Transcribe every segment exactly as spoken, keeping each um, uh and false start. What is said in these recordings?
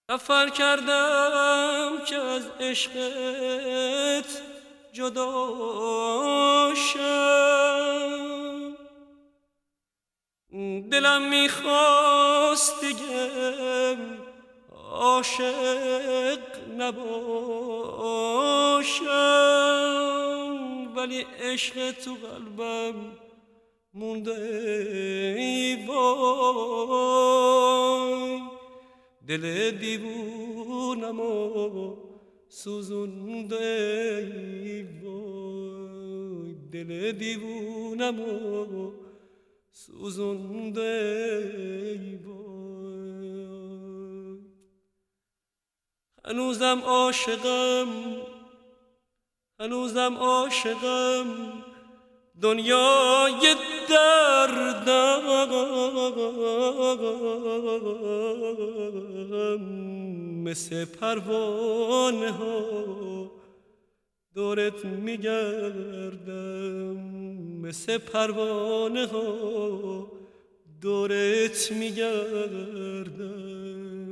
سفر کردم که از عشقت جدا شم، دلم میخواست دیگه عاشق نباشم، ولی عشق تو قلبم مونده ای وای، دل دیوونمو سوزونده ای وای، دل دیوونمو سوزونده ای وای. هنوزم عاشقم، هنوزم عاشقم، دنیای دردم، مثل پروانه ها دورت میگردم، مثل پروانه ها دورت میگردم.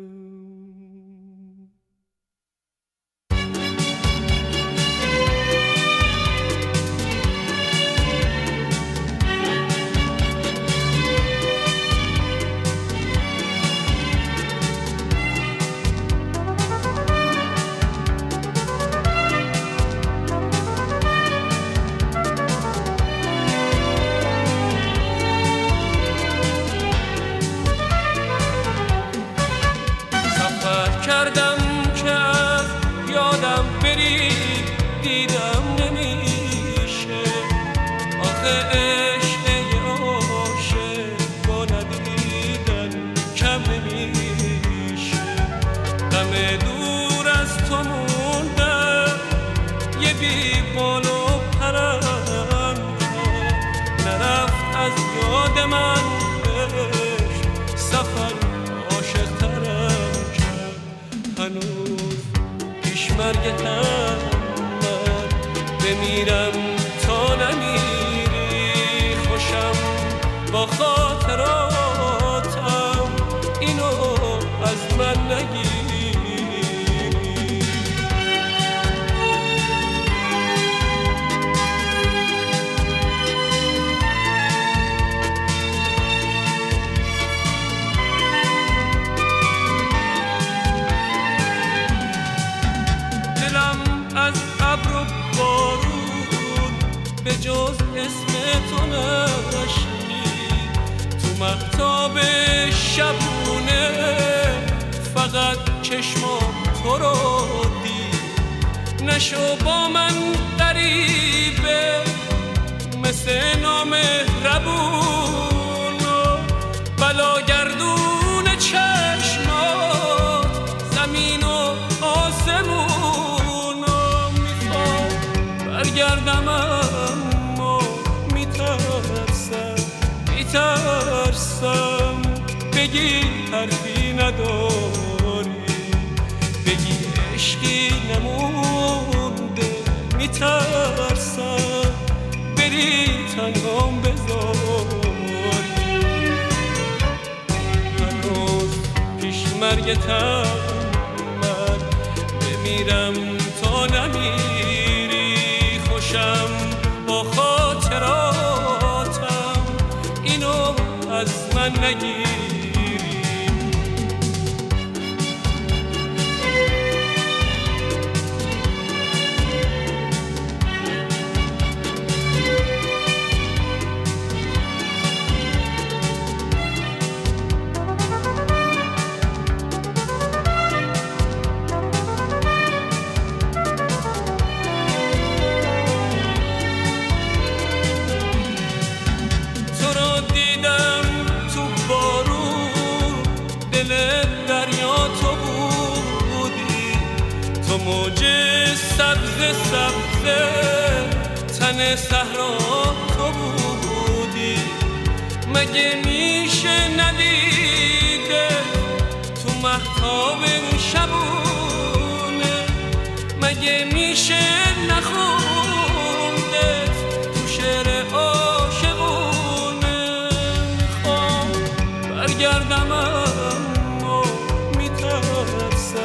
کردم که از یادم بری دیدم نمیشه، آخه عشق عاشق با ندیدن کم نمیشه. غم دور از تو موندم یه بی بال و پرم کرد، نرفت از یاد من عشق سفر عاشق ترم. هنوز پیش مرگتم من بمیرم تا نمیری، خوشم با خاطراتم اینو از من نگیری. از ابر و بارون به جز اسم تو نشنید، تو مهتاب شبونه فقط چشمام تو رو دید. نشو با من غریبه مثل نامهربون و بلاگردون چشمات زمین و آسمون. برگردم اما میترسم میترسم، بگی حرفی نداری، بگی عشقی نمونده. میترسم بری تنهام بذاری، هنوز پیش مرگتم من بمیرم تا نمیری، خوشم با خاطراتم اینو از من نگیری. موج سبز سبز تن صحرا تو بودی، مگه میشه ندیده تو مهتاب شبونه، مگه میشه نخونده تو شعر عاشقونه. میخوام برگردم اما میترسم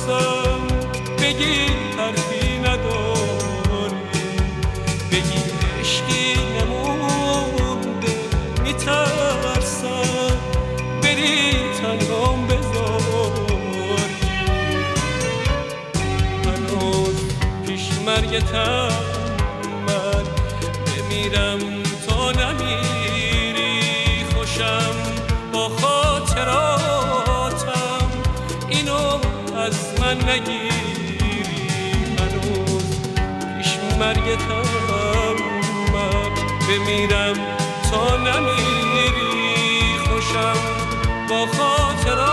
بپرسم بگی حرفی نداری، بگی عشقی نمونده میترسم بری تنهام بذاری. هنوز پیش مرگتم من بمیرم تا نمیری، خوشم با خاطراتم اینو از من نگیری. هنوز پیش مرگتم من بمیرم تا نمیری، خوشم با خاطراتم